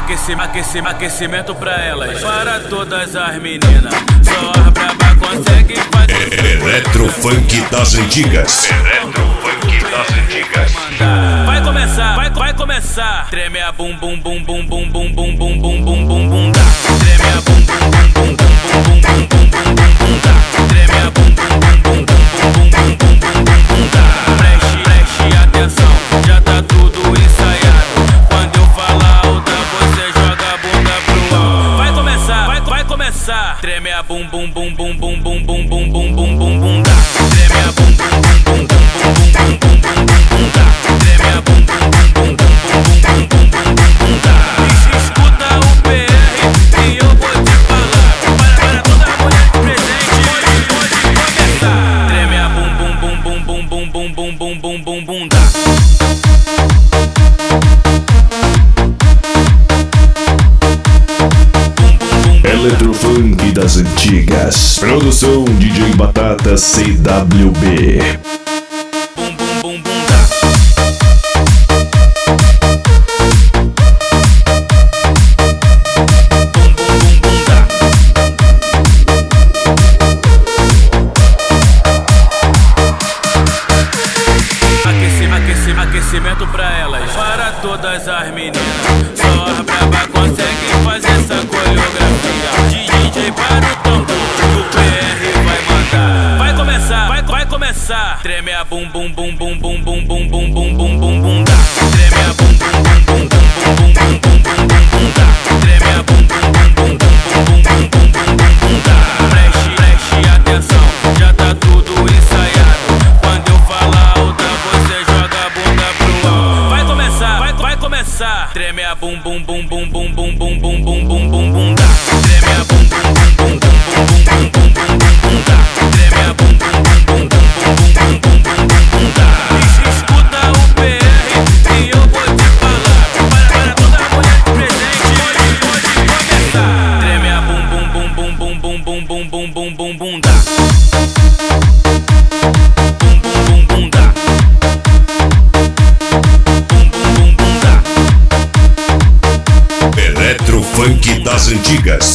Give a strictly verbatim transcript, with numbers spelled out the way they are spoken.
aquecimento, aquecimento, aquecimento pra elas. Para todas as meninas, só a braba consegue fazer. Eletro Funk das antigas. Eletro Funk das antigas. Vai começar, vai, vai começar. Treme a bum bum bum bum bum bum bum bum bum bum bum bum dá. Treme a bum bum bum bum bum bum bum bum bum bum bum dá. Treme a bum bum bum bum bum bum bum bum bum bum dá. Preste, preste atenção, já tá tudo ensaiado. Quando eu falar alta, você joga a bunda pro alto. Vai começar, vai, vai começar. Treme a bum bum bum bum bum bum bum bum bum bum bum bum dá. Treme a bum bum bum bum bum bum bum bum bum bum dá. Treme a bum bum bum bum bum bum bum bum bum dá. Escuta o P R e eu vou te falar. Para, para toda mulher presente, pode, pode começar. Treme a bum bum bum bum bum bum bum bum bum bum bum bum dá. Eletro Funk das antigas. Produção D J Batata C W B. Bum bum bum bum dá. Bum bum bum bum dá. Aquecimento, aquecimento, aquecimento pra elas. Para todas as meninas, só a braba consegue fazer essa coreografia. De D J para o tambor, o P R vai mandar. Vai começar, vai, vai começar. Treme a bum bum bum bum bum bum bum bum bum bum bum bum dá. Treme a bum bum bum bum bum bum bum bum bum bum bum dá. Treme a bum bum bum bum bum bum bum bum bum bum bum dá. Preste, preste atenção, já tá tudo ensaiado. Quando eu falar alta, você joga a bunda pro alto. Vai começar, vai, vai começar. Treme a bum bum bum bum bum bum bum bum bum bum bum bum dá. Treme a bum bum bum bum bum bum bum bum bum bum bum dá. Treme a bum bum bum bum bum bum bum bum bum bum dá. Escuta o P R e eu vou te falar. Para, para toda mulher presente, pode, pode começar. Treme a bum bum bum bum bum bum bum bum bum bum bum bum dá. Bum bum bum bum dá. Bum bum bum bum dá. Eletro Funk das antigas.